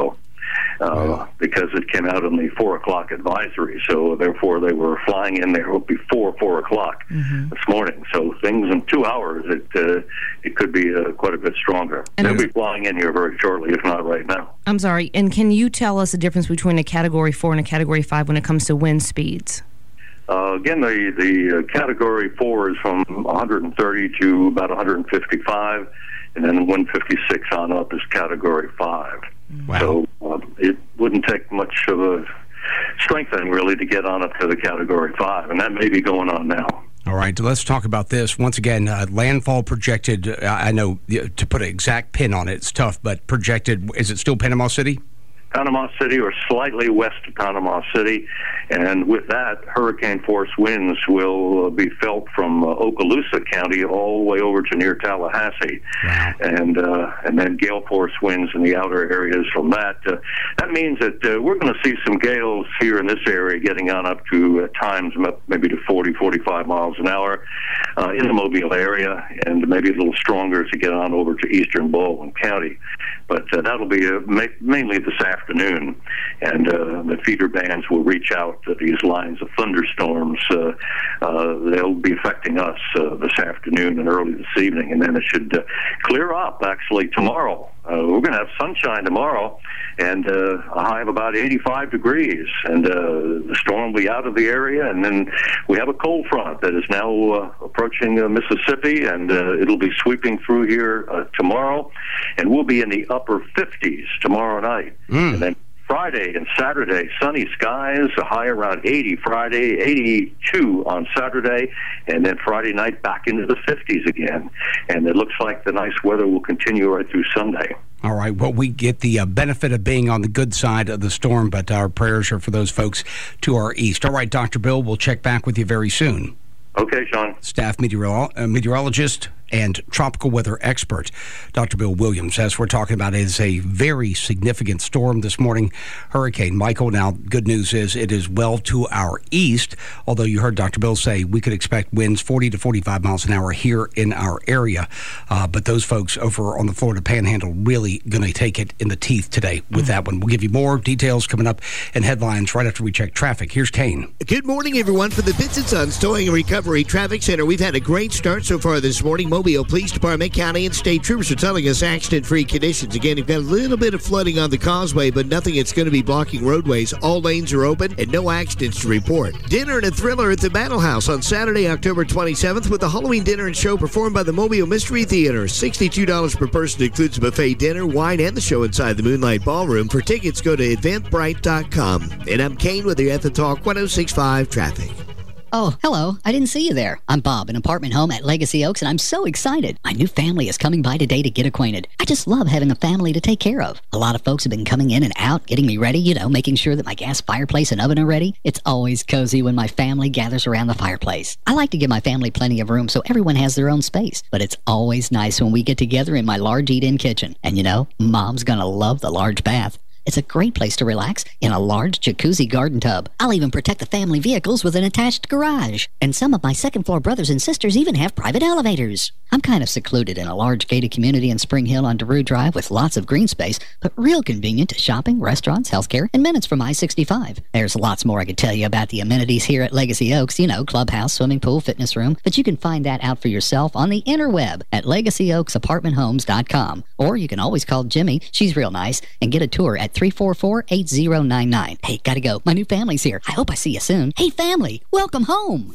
uh, because it came out in the four o'clock advisory. So therefore, they were flying in there before four o'clock mm-hmm. this morning. So things in two hours, it uh, it could be uh, quite a bit stronger. And they'll be flying in here very shortly, if not right now. I'm sorry. And can you tell us the difference between a Category four and a Category five when it comes to wind speeds? Uh, again, the, the uh, Category four is from one hundred thirty to about one hundred fifty-five, and then one fifty-six on up is Category five. Wow. So uh, it wouldn't take much of a strengthening, really, to get on up to the Category five, and that may be going on now. All right, let's talk about this. Once again, uh, landfall projected, uh, I know uh, to put an exact pin on it, it's tough, but projected, is it still Panama City? Panama City or slightly west of Panama City, and with that, hurricane force winds will uh, be felt from uh, Okaloosa County all the way over to near Tallahassee, wow. and uh, and then gale force winds in the outer areas from that. Uh, that means that uh, we're going to see some gales here in this area getting on up to at times maybe to forty, forty-five miles an hour uh, in the Mobile area, and maybe a little stronger to get on over to eastern Baldwin County. But uh, that'll be uh, ma- mainly this afternoon, and uh, the feeder bands will reach out to these lines of thunderstorms. Uh, uh, they'll be affecting us uh, this afternoon and early this evening, and then it should uh, clear up, actually, tomorrow. Uh, we're going to have sunshine tomorrow, and uh, a high of about eighty-five degrees, and uh, the storm will be out of the area, and then we have a cold front that is now uh, approaching uh, Mississippi, and uh, it'll be sweeping through here uh, tomorrow, and we'll be in the upper fifties tomorrow night. Mm. And then Friday and Saturday, sunny skies, a high around eighty Friday, eighty-two on Saturday, and then Friday night back into the fifties again. And it looks like the nice weather will continue right through Sunday. All right. Well, we get the uh, benefit of being on the good side of the storm, but our prayers are for those folks to our east. All right, Doctor Bill, we'll check back with you very soon. Okay, Sean. Staff meteorolo- uh, meteorologist and tropical weather expert, Doctor Bill Williams. As we're talking about, it is a very significant storm this morning, Hurricane Michael. Now, good news is it is well to our east, although you heard Doctor Bill say we could expect winds forty to forty-five miles an hour here in our area. Uh, but those folks over on the Florida Panhandle really going to take it in the teeth today with mm-hmm. that one. We'll give you more details coming up in headlines right after we check traffic. Here's Kane. Good morning, everyone. For the Bits and Sons Towing and Recovery Traffic Center, we've had a great start so far this morning. Mobile Police Department, county, and state troopers are telling us accident-free conditions. Again, you've got a little bit of flooding on the causeway, but nothing that's going to be blocking roadways. All lanes are open and no accidents to report. Dinner and a thriller at the Battle House on Saturday, October twenty-seventh, with the Halloween dinner and show performed by the Mobile Mystery Theater. sixty-two dollars per person includes a buffet dinner, wine, and the show inside the Moonlight Ballroom. For tickets, go to eventbrite dot com. And I'm Kane with the At the Talk one oh six point five traffic. Oh, hello. I didn't see you there. I'm Bob, an apartment home at Legacy Oaks, and I'm so excited. My new family is coming by today to get acquainted. I just love having a family to take care of. A lot of folks have been coming in and out, getting me ready, you know, making sure that my gas fireplace and oven are ready. It's always cozy when my family gathers around the fireplace. I like to give my family plenty of room so everyone has their own space, but it's always nice when we get together in my large eat-in kitchen. And you know, Mom's gonna love the large bath. It's a great place to relax in a large jacuzzi garden tub. I'll even protect the family vehicles with an attached garage. And some of my second-floor brothers and sisters even have private elevators. I'm kind of secluded in a large gated community in Spring Hill on Daru Drive with lots of green space, but real convenient to shopping, restaurants, healthcare, and minutes from I sixty-five. There's lots more I could tell you about the amenities here at Legacy Oaks, you know, clubhouse, swimming pool, fitness room, but you can find that out for yourself on the interweb at legacy oaks apartment homes dot com. Or you can always call Jimmy, she's real nice, and get a tour at three four four, eight zero nine nine. Hey, gotta go. My new family's here. I hope I see you soon. Hey, family, welcome home.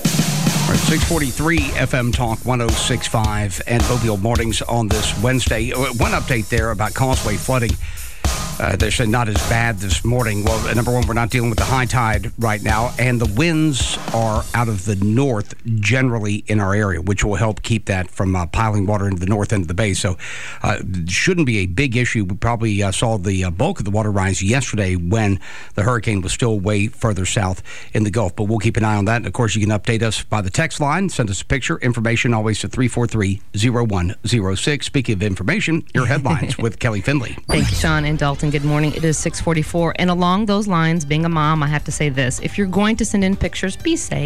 All right, six forty-three F M Talk one oh six point five and Mobile Mornings on this Wednesday. One update there about causeway flooding. Uh, they're saying not as bad this morning. Well, number one, we're not dealing with the high tide right now, and the winds are out of the north generally in our area, which will help keep that from uh, piling water into the north end of the bay. So uh, shouldn't be a big issue. We probably uh, saw the uh, bulk of the water rise yesterday when the hurricane was still way further south in the Gulf, but we'll keep an eye on that. And, of course, you can update us by the text line. Send us a picture, information always to three four three, oh one oh six. Speaking of information, your headlines with Kelly Finley. Thank you, Sean and Dalton. Good morning. It is six forty-four. And along those lines, being a mom, I have to say this. If you're going to send in pictures, be safe.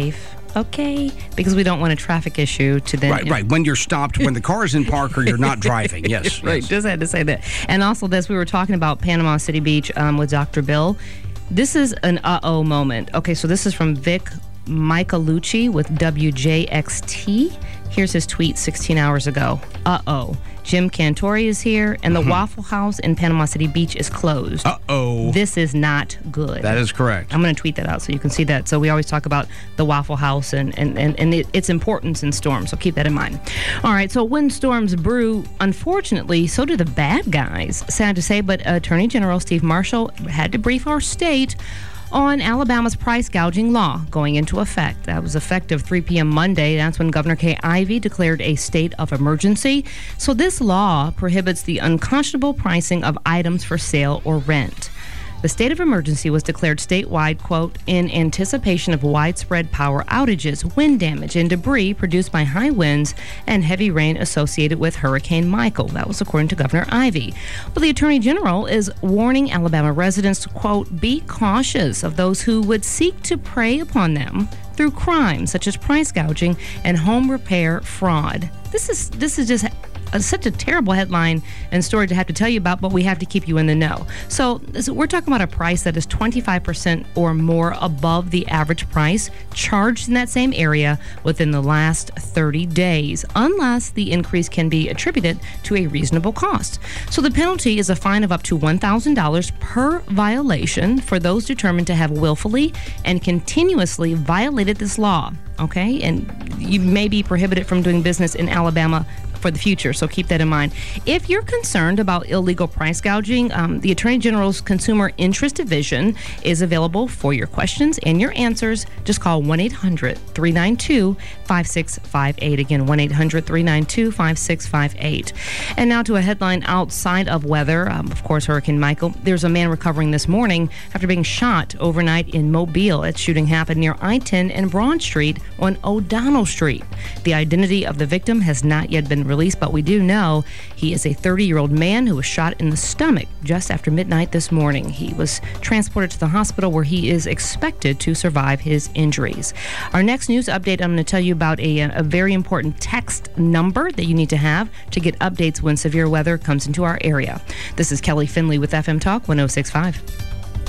okay? Because we don't want a traffic issue to then... Right, right. When you're stopped, when the car's in park or you're not driving, yes. Right, yes. just had to say that. And also this, we were talking about Panama City Beach um, with Doctor Bill. This is an uh-oh moment. Okay, so this is from Vic Michaelucci with W J X T. Here's his tweet sixteen hours ago. Uh-oh. Jim Cantori is here, and the mm-hmm. Waffle House in Panama City Beach is closed. Uh-oh. This is not good. That is correct. I'm going to tweet that out so you can see that. So we always talk about the Waffle House and, and, and, and it, its importance in storms, so keep that in mind. All right, so when storms brew, unfortunately, so do the bad guys. Sad to say, but Attorney General Steve Marshall had to brief our state on Alabama's price gouging law going into effect. That was effective three p.m. Monday. That's when Governor Kay Ivey declared a state of emergency. So this law prohibits the unconscionable pricing of items for sale or rent. The state of emergency was declared statewide, quote, in anticipation of widespread power outages, wind damage, and debris produced by high winds and heavy rain associated with Hurricane Michael. That was according to Governor Ivey. But the Attorney General is warning Alabama residents to, quote, be cautious of those who would seek to prey upon them through crimes such as price gouging and home repair fraud. This is this is just a, such a terrible headline and story to have to tell you about, but we have to keep you in the know. So, so we're talking about a price that is twenty-five percent or more above the average price charged in that same area within the last thirty days, unless the increase can be attributed to a reasonable cost. So the penalty is a fine of up to one thousand dollars per violation for those determined to have willfully and continuously violated this law. Okay, and you may be prohibited from doing business in Alabama for the future, so keep that in mind. If you're concerned about illegal price gouging, um, the Attorney General's Consumer Interest Division is available for your questions and your answers. Just call one eight hundred three nine two five six five eight. Again, one eight hundred three nine two five six five eight. And now to a headline outside of weather. Um, of course, Hurricane Michael. There's a man recovering this morning after being shot overnight in Mobile. That shooting happened near I ten and Broad Street on O'Donnell Street. The identity of the victim has not yet been released, but we do know he is a thirty-year-old man who was shot in the stomach just after midnight this morning. He was transported to the hospital where he is expected to survive his injuries. Our next news update, I'm going to tell you about a, a very important text number that you need to have to get updates when severe weather comes into our area. This is Kelly Finley with F M Talk one oh six point five.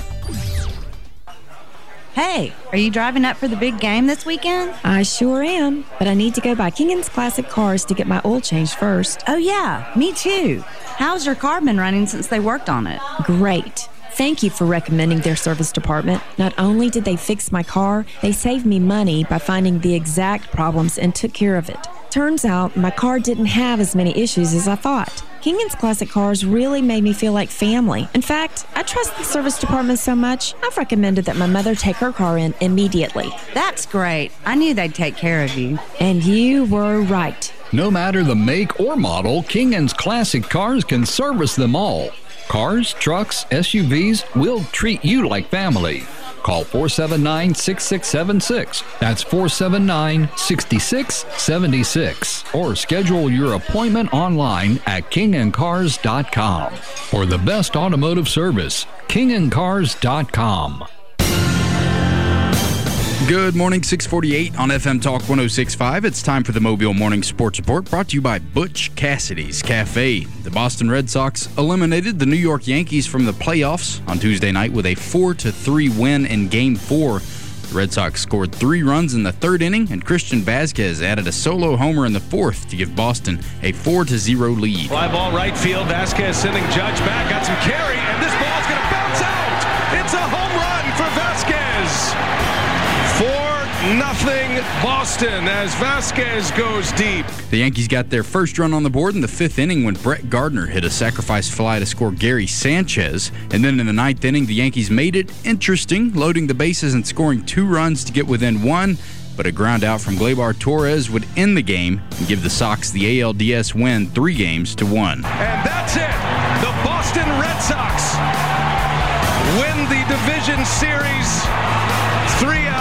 Hey, are you driving up for the big game this weekend? I sure am, but I need to go by Kingens Classic Cars to get my oil changed first. Oh yeah, me too. How's your car been running since they worked on it? Great. Thank you for recommending their service department. Not only did they fix my car, they saved me money by finding the exact problems and took care of it. Turns out my car didn't have as many issues as I thought. Kingens Classic Cars really made me feel like family. In fact, I trust the service department so much, I've recommended that my mother take her car in immediately. That's great. I knew they'd take care of you. And you were right. No matter the make or model, Kingens Classic Cars can service them all. Cars, trucks, S U Vs, we'll treat you like family. Call four seven nine, six six seven six. That's four seven nine, six six seven six. Or schedule your appointment online at king and cars dot com. For the best automotive service, king and cars dot com. Good morning, six forty-eight on F M Talk one oh six point five. It's time for the Mobile Morning Sports Report, brought to you by Butch Cassidy's Cafe. The Boston Red Sox eliminated the New York Yankees from the playoffs on Tuesday night with a four to three win in Game four. The Red Sox scored three runs in the third inning, and Christian Vazquez added a solo homer in the fourth to give Boston a four to zero lead. Fly ball right field. Vazquez sending Judge back. Got some carry, and this ball's going to bounce out. It's a home run for Vazquez. Nothing Boston as Vazquez goes deep. The Yankees got their first run on the board in the fifth inning when Brett Gardner hit a sacrifice fly to score Gary Sanchez. And then in the ninth inning, the Yankees made it interesting, loading the bases and scoring two runs to get within one. But a ground out from Gleyber Torres would end the game and give the Sox the A L D S win three games to one. And that's it. The Boston Red Sox win the division series three out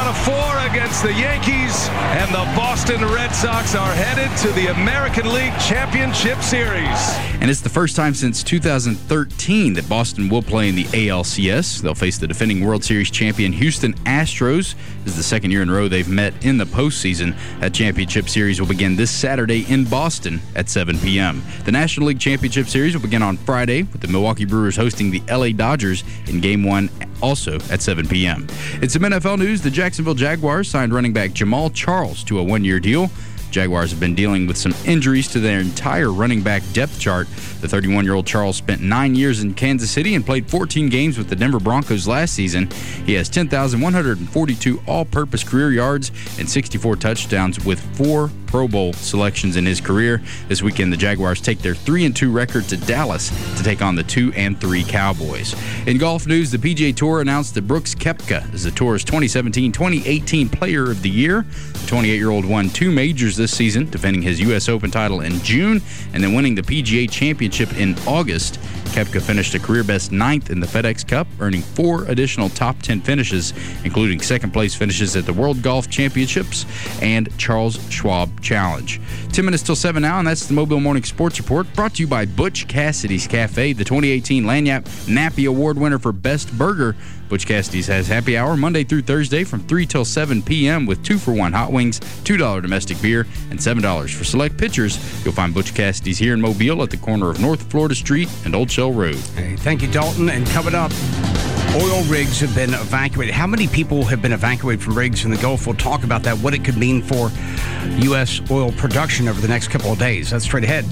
of four against the Yankees, and the Boston Red Sox are headed to the American League Championship Series. And it's the first time since two thousand thirteen that Boston will play in the A L C S. They'll face the defending World Series champion Houston Astros. This is the second year in a row they've met in the postseason. That championship series will begin this Saturday in Boston at seven p.m. The National League Championship Series will begin on Friday with the Milwaukee Brewers hosting the L A Dodgers in Game one, also at seven p.m. In some N F L news, the Jacksonville Jaguars signed running back Jamal Charles to a one-year deal. Jaguars have been dealing with some injuries to their entire running back depth chart. The thirty-one-year-old Charles spent nine years in Kansas City and played fourteen games with the Denver Broncos last season. He has ten thousand one hundred forty-two all-purpose career yards and sixty-four touchdowns with four Pro Bowl selections in his career. This weekend, the Jaguars take their three and two record to Dallas to take on the two and three Cowboys. In golf news, the P G A Tour announced that Brooks Koepka is the Tour's twenty seventeen twenty eighteen Player of the Year. The twenty-eight-year-old won two majors this season, defending his U S Open title in June and then winning the P G A Championship in August. Koepka finished a career-best ninth in the FedEx Cup, earning four additional top ten finishes, including second-place finishes at the World Golf Championships and Charles Schwab Challenge. Ten minutes till seven now, and that's the Mobile Morning Sports Report, brought to you by Butch Cassidy's Cafe, the twenty eighteen Lagniappe Nappy Award winner for Best Burger. Butch Cassidy's has happy hour Monday through Thursday from three till seven p.m. with two for one hot wings, two dollars domestic beer, and seven dollars for select pitchers. You'll find Butch Cassidy's here in Mobile at the corner of North Florida Street and Old Shell Road. Hey, thank you, Dalton. And coming up, oil rigs have been evacuated. How many people have been evacuated from rigs in the Gulf? We'll talk about that, what it could mean for U S oil production over the next couple of days. That's straight ahead.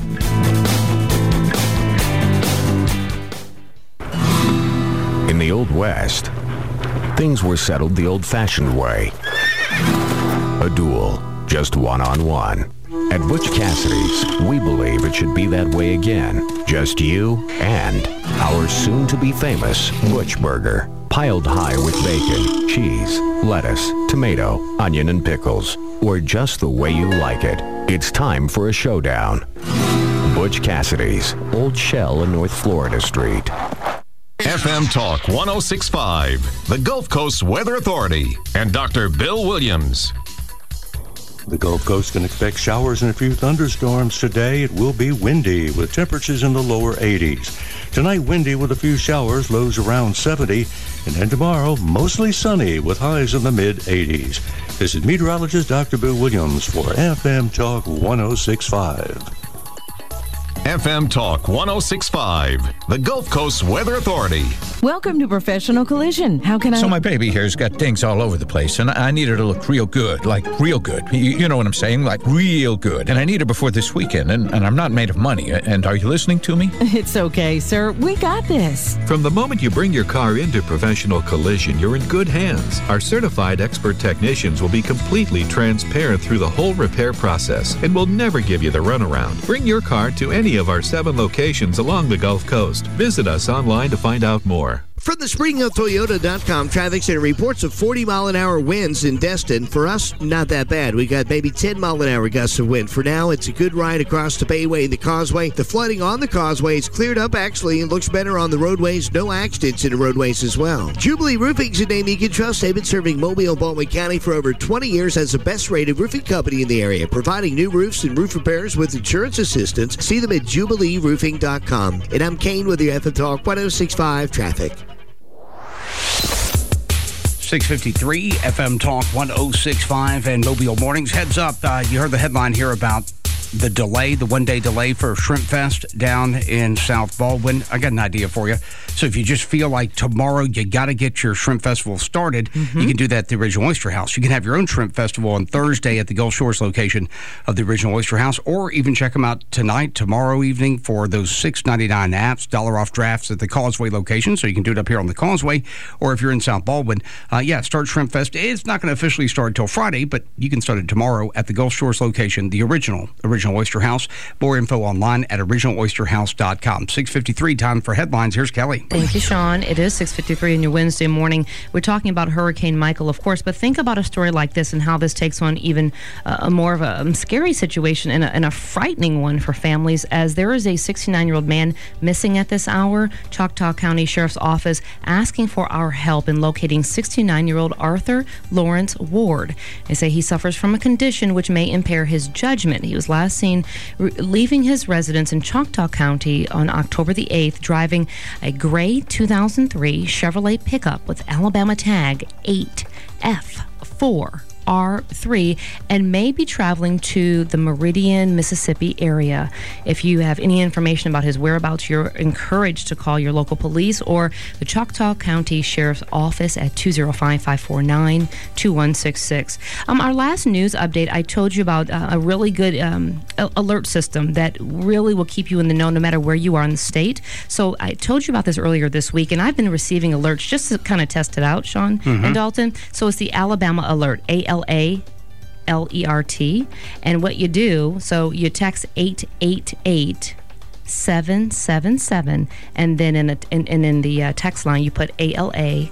In the Old West, things were settled the old-fashioned way. A duel, just one-on-one. At Butch Cassidy's, we believe it should be that way again. Just you and our soon-to-be famous Butch Burger. Piled high with bacon, cheese, lettuce, tomato, onion, and pickles. Or just the way you like it. It's time for a showdown. Butch Cassidy's, Old Shell and North Florida Street. F M Talk one oh six point five, the Gulf Coast Weather Authority, and Doctor Bill Williams. The Gulf Coast can expect showers and a few thunderstorms today. It will be windy with temperatures in the lower eighties. Tonight, windy with a few showers, lows around seventy. And then tomorrow, mostly sunny with highs in the mid eighties. This is meteorologist Doctor Bill Williams for F M Talk one oh six point five. F M Talk one oh six point five, the Gulf Coast Weather Authority. Welcome to Professional Collision. How can I... So my baby here's got dings all over the place, and I need her to look real good, like real good. You, you know what I'm saying? Like real good. And I need her before this weekend, and, and I'm not made of money. And are you listening to me? It's okay, sir. We got this. From the moment you bring your car into Professional Collision, you're in good hands. Our certified expert technicians will be completely transparent through the whole repair process and will never give you the runaround. Bring your car to any of our seven locations along the Gulf Coast. Visit us online to find out more. From the Spring Hill Toyota dot com traffic center, reports of forty mile an hour winds in Destin. For us, not that bad. We got maybe ten mile an hour gusts of wind. For now, it's a good ride across the Bayway and the Causeway. The flooding on the Causeway is cleared up, actually, and looks better on the roadways. No accidents in the roadways as well. Jubilee Roofing's a name you can trust. They've been serving Mobile and Baldwin County for over twenty years as the best rated roofing company in the area, providing new roofs and roof repairs with insurance assistance. See them at Jubilee Roofing dot com. And I'm Kane with your F M Talk one oh six point five traffic. six fifty-three F M Talk one oh six point five and Mobile Mornings. Heads up, uh, you heard the headline here about the delay, the one-day delay for Shrimp Fest down in South Baldwin. I got an idea for you. So if you just feel like tomorrow you got to get your Shrimp Festival started, mm-hmm. you can do that at the Original Oyster House. You can have your own Shrimp Festival on Thursday at the Gulf Shores location of the Original Oyster House, or even check them out tonight, tomorrow evening for those six ninety-nine apps, dollar off drafts at the Causeway location. So you can do it up here on the Causeway, or if you're in South Baldwin, uh, yeah, start Shrimp Fest. It's not going to officially start until Friday, but you can start it tomorrow at the Gulf Shores location, the Original Original Original Oyster House. More info online at original oyster house dot com. six fifty-three, time for headlines. Here's Kelly. Thank you, Sean. It is six fifty-three on your Wednesday morning. We're talking about Hurricane Michael, of course, but think about a story like this and how this takes on even uh, a more of a um, scary situation and a, and a frightening one for families, as there is a sixty-nine-year-old man missing at this hour. Choctaw County Sheriff's Office asking for our help in locating sixty-nine-year-old Arthur Lawrence Ward. They say he suffers from a condition which may impair his judgment. He was last seen re- leaving his residence in Choctaw County on October the eighth, driving a gray two thousand three Chevrolet pickup with Alabama tag eight F four R three and may be traveling to the Meridian, Mississippi area. If you have any information about his whereabouts, you're encouraged to call your local police or the Choctaw County Sheriff's Office at two oh five, five four nine, two one six six. Um, our last news update, I told you about uh, a really good um, alert system that really will keep you in the know no matter where you are in the state. So I told you about this earlier this week, and I've been receiving alerts just to kind of test it out, Sean Mm-hmm. and Dalton. So it's the Alabama Alert, A L A L E R T. And what you do, so you text eight eight eight, seven seven seven, and then in, a, in, and in the uh, text line you put A L A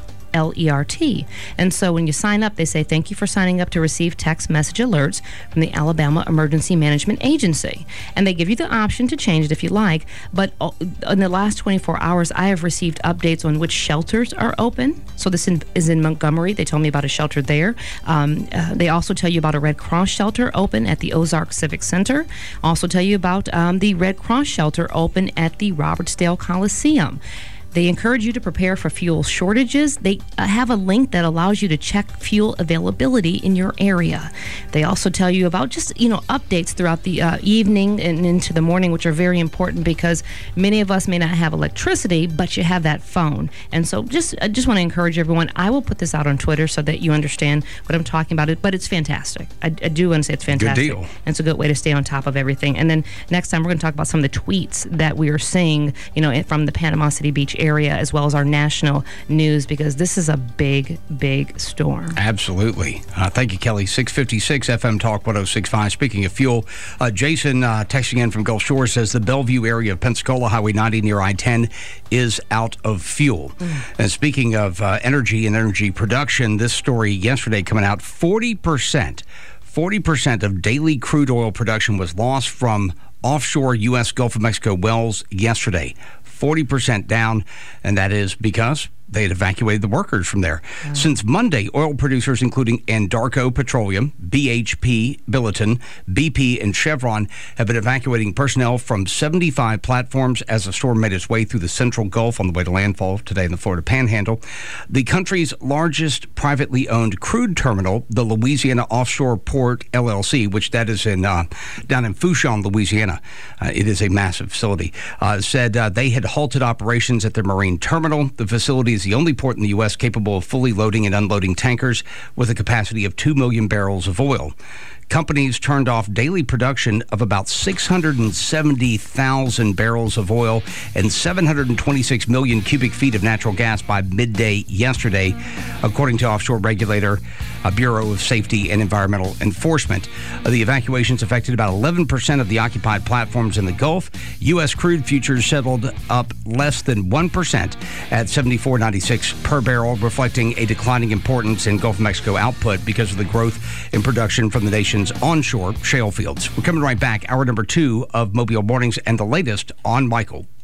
L E R T. And so when you sign up, they say, thank you for signing up to receive text message alerts from the Alabama Emergency Management Agency. And they give you the option to change it if you like. But in the last twenty-four hours, I have received updates on which shelters are open. So this in, is in Montgomery. They told me about a shelter there. Um, uh, they also tell you about a Red Cross shelter open at the Ozark Civic Center. Also tell you about um, the Red Cross shelter open at the Robertsdale Coliseum. They encourage you to prepare for fuel shortages. They uh, have a link that allows you to check fuel availability in your area. They also tell you about just, you know, updates throughout the uh, evening and into the morning, which are very important because many of us may not have electricity, but you have that phone. And so just I just want to encourage everyone. I will put this out on Twitter so that you understand what I'm talking about. It, but it's fantastic. I, I do want to say it's fantastic. Good deal. And it's a good way to stay on top of everything. And then next time we're going to talk about some of the tweets that we are seeing, you know, from the Panama City Beach area. area as well as our national news, because this is a big, big storm. Absolutely. Uh, thank you, Kelly. six fifty-six F M Talk one oh six point five. Speaking of fuel, uh, Jason uh, texting in from Gulf Shores says the Bellevue area of Pensacola, Highway ninety near I ten is out of fuel. Mm. And speaking of uh, energy and energy production, this story yesterday coming out, forty percent, forty percent of daily crude oil production was lost from offshore U S Gulf of Mexico wells yesterday. forty percent down, and that is because they had evacuated the workers from there. Oh. Since Monday, oil producers including Anadarko Petroleum, B H P, Billiton, B P, and Chevron have been evacuating personnel from seventy-five platforms as the storm made its way through the central Gulf on the way to landfall today in the Florida Panhandle. The country's largest privately owned crude terminal, the Louisiana Offshore Port L L C, which that is in uh, down in Fourchon, Louisiana. Uh, it is a massive facility. Uh, said uh, they had halted operations at their marine terminal. The facility is the only port in the U S capable of fully loading and unloading tankers with a capacity of two million barrels of oil. Companies turned off daily production of about six hundred seventy thousand barrels of oil and seven hundred twenty-six million cubic feet of natural gas by midday yesterday, according to offshore regulator uh, Bureau of Safety and Environmental Enforcement. Uh, the evacuations affected about eleven percent of the occupied platforms in the Gulf. U S crude futures settled up less than one percent at seventy-four ninety-six per barrel, reflecting a declining importance in Gulf of Mexico output because of the growth in production from the nation's onshore shale fields. We're coming right back. Hour number two of Mobile Mornings and the latest on Michael.